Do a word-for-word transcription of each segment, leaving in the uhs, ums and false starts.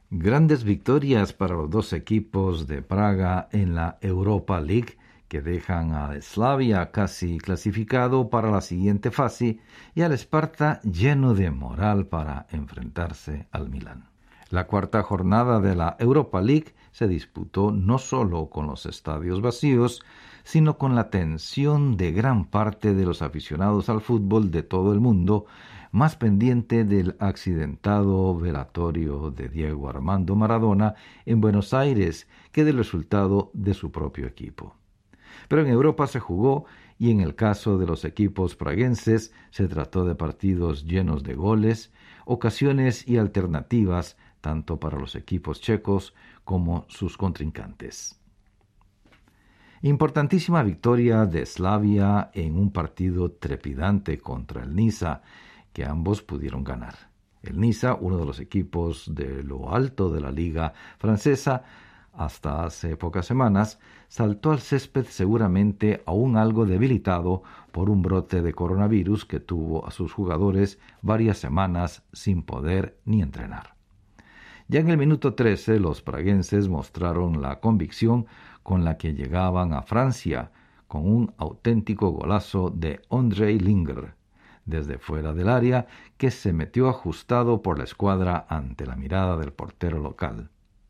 Grandes victorias para los dos equipos de Praga en la Europa League, que dejan a Slavia casi clasificado para la siguiente fase y al Sparta lleno de moral para enfrentarse al Milán. La cuarta jornada de la Europa League se disputó no solo con los estadios vacíos, sino con la tensión de gran parte de los aficionados al fútbol de todo el mundo, más pendiente del accidentado velatorio de Diego Armando Maradona en Buenos Aires que del resultado de su propio equipo. Pero en Europa se jugó y en el caso de los equipos praguenses se trató de partidos llenos de goles, ocasiones y alternativas tanto para los equipos checos como sus contrincantes. Importantísima victoria de Slavia en un partido trepidante contra el Niza, que ambos pudieron ganar. El Niza, uno de los equipos de lo alto de la liga francesa, hasta hace pocas semanas, saltó al césped seguramente aún algo debilitado por un brote de coronavirus que tuvo a sus jugadores varias semanas sin poder ni entrenar. Ya en el minuto trece, los praguenses mostraron la convicción con la que llegaban a Francia, con un auténtico golazo de Andrei Linger, desde fuera del área, que se metió ajustado por la escuadra ante la mirada del portero local.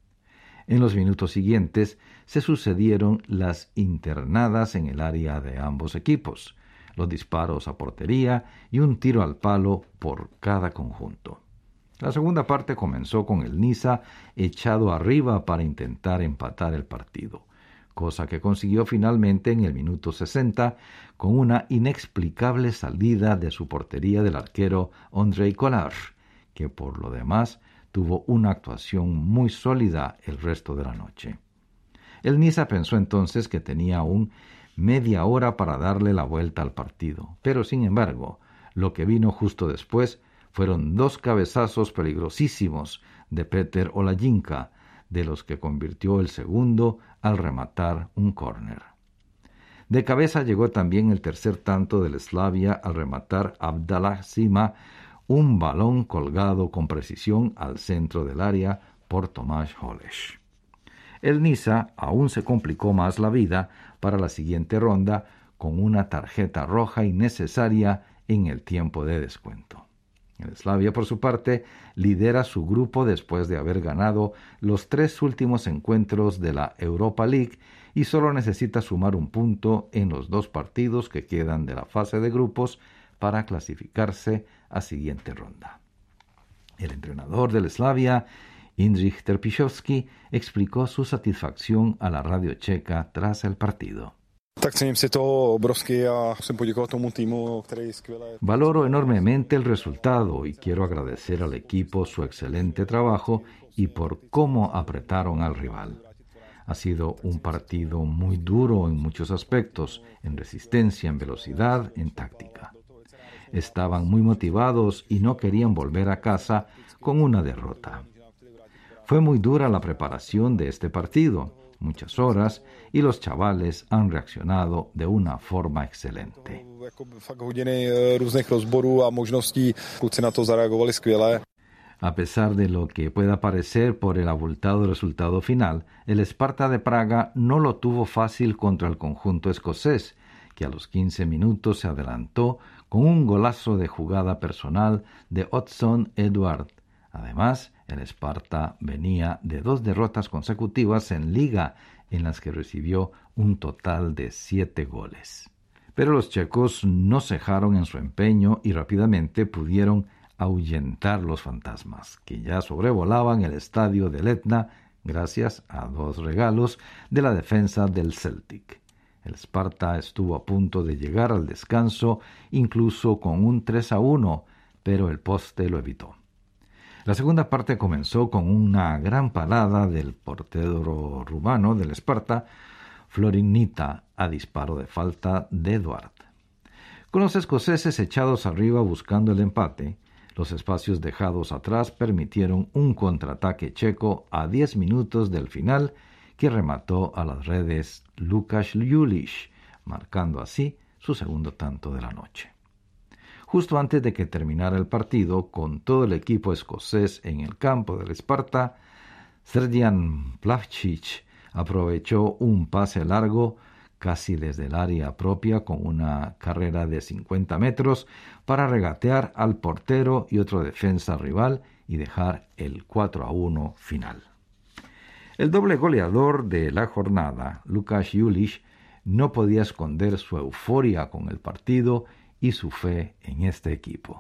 En los minutos siguientes se sucedieron las internadas en el área de ambos equipos, los disparos a portería y un tiro al palo por cada conjunto. La segunda parte comenzó con el Niza echado arriba para intentar empatar el partido, cosa que consiguió finalmente en el minuto sesenta con una inexplicable salida de su portería del arquero Andrei Kolar, que por lo demás tuvo una actuación muy sólida el resto de la noche. El Niza pensó entonces que tenía aún media hora para darle la vuelta al partido, pero sin embargo, lo que vino justo después fueron dos cabezazos peligrosísimos de Peter Olajinka, de los que convirtió el segundo al rematar un córner. De cabeza llegó también el tercer tanto del Slavia al rematar Abdallah Sima, un balón colgado con precisión al centro del área por Tomás Holeš. El Niza aún se complicó más la vida para la siguiente ronda con una tarjeta roja innecesaria en el tiempo de descuento. El Slavia, por su parte, lidera su grupo después de haber ganado los tres últimos encuentros de la Europa League y solo necesita sumar un punto en los dos partidos que quedan de la fase de grupos para clasificarse a siguiente ronda. El entrenador del Slavia, Jindřich Trpišovský, explicó su satisfacción a la radio checa tras el partido. Valoro enormemente el resultado y quiero agradecer al equipo su excelente trabajo y por cómo apretaron al rival. Ha sido un partido muy duro en muchos aspectos, en resistencia, en velocidad, en táctica. Estaban muy motivados y no querían volver a casa con una derrota. Fue muy dura la preparación de este partido, muchas horas, y los chavales han reaccionado de una forma excelente. A pesar de lo que pueda parecer por el abultado resultado final, el Sparta de Praga no lo tuvo fácil contra el conjunto escocés, que a los quince minutos se adelantó con un golazo de jugada personal de Odsonne Edouard. Además, el Sparta venía de dos derrotas consecutivas en Liga, en las que recibió un total de siete goles. Pero los checos no cejaron en su empeño y rápidamente pudieron ahuyentar los fantasmas, que ya sobrevolaban el estadio del Etna gracias a dos regalos de la defensa del Celtic. El Sparta estuvo a punto de llegar al descanso incluso con un tres a uno, pero el poste lo evitó. La segunda parte comenzó con una gran parada del portero rumano del Sparta, Florin Nita, a disparo de falta de Eduard. Con los escoceses echados arriba buscando el empate, los espacios dejados atrás permitieron un contraataque checo a diez minutos del final que remató a las redes Lukáš Juliš, marcando así su segundo tanto de la noche. Justo antes de que terminara el partido, con todo el equipo escocés en el campo del Sparta, Srdjan Plavšić aprovechó un pase largo casi desde el área propia con una carrera de cincuenta metros para regatear al portero y otro defensa rival y dejar el cuatro a uno final. El doble goleador de la jornada, Lukáš Juliš, no podía esconder su euforia con el partido y su fe en este equipo.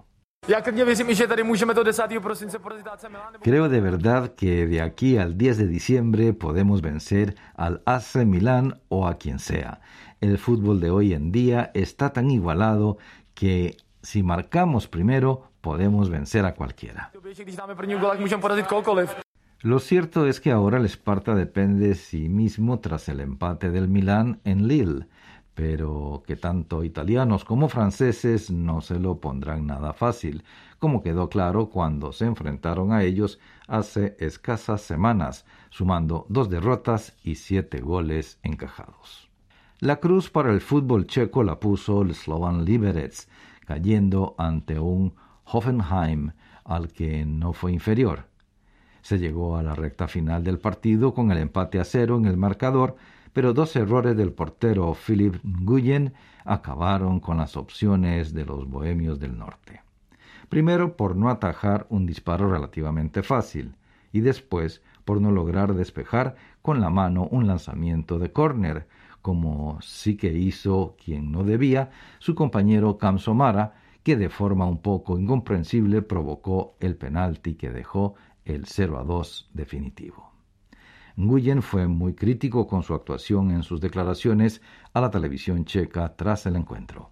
Creo de verdad que de aquí al diez de diciembre podemos vencer al A C Milán o a quien sea. El fútbol de hoy en día está tan igualado que si marcamos primero podemos vencer a cualquiera. Lo cierto es que ahora el Sparta depende de sí mismo tras el empate del Milán en Lille, pero que tanto italianos como franceses no se lo pondrán nada fácil, como quedó claro cuando se enfrentaron a ellos hace escasas semanas, sumando dos derrotas y siete goles encajados. La cruz para el fútbol checo la puso el Slovan Liberec, cayendo ante un Hoffenheim al que no fue inferior. Se llegó a la recta final del partido con el empate a cero en el marcador, pero dos errores del portero Filip Nguyen acabaron con las opciones de los bohemios del norte. Primero por no atajar un disparo relativamente fácil y después por no lograr despejar con la mano un lanzamiento de córner, como sí que hizo quien no debía, su compañero Cam Somara, que de forma un poco incomprensible provocó el penalti que dejó el cero a dos definitivo. Nguyen fue muy crítico con su actuación en sus declaraciones a la televisión checa tras el encuentro.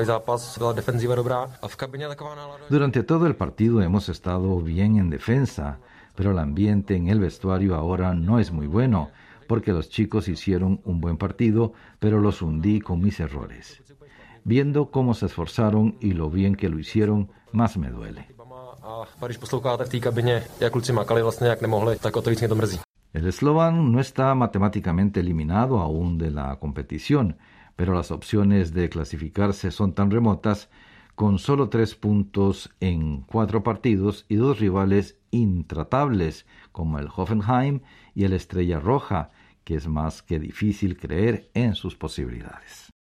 Durante todo el partido hemos estado bien en defensa, pero el ambiente en el vestuario ahora no es muy bueno, porque los chicos hicieron un buen partido, pero los hundí con mis errores. Viendo cómo se esforzaron y lo bien que lo hicieron, más me duele. El Slovan no está matemáticamente eliminado aún de la competición, pero las opciones de clasificarse son tan remotas, con solo tres puntos en cuatro partidos y dos rivales intratables como el Hoffenheim y el Estrella Roja, que es más que difícil creer en sus posibilidades.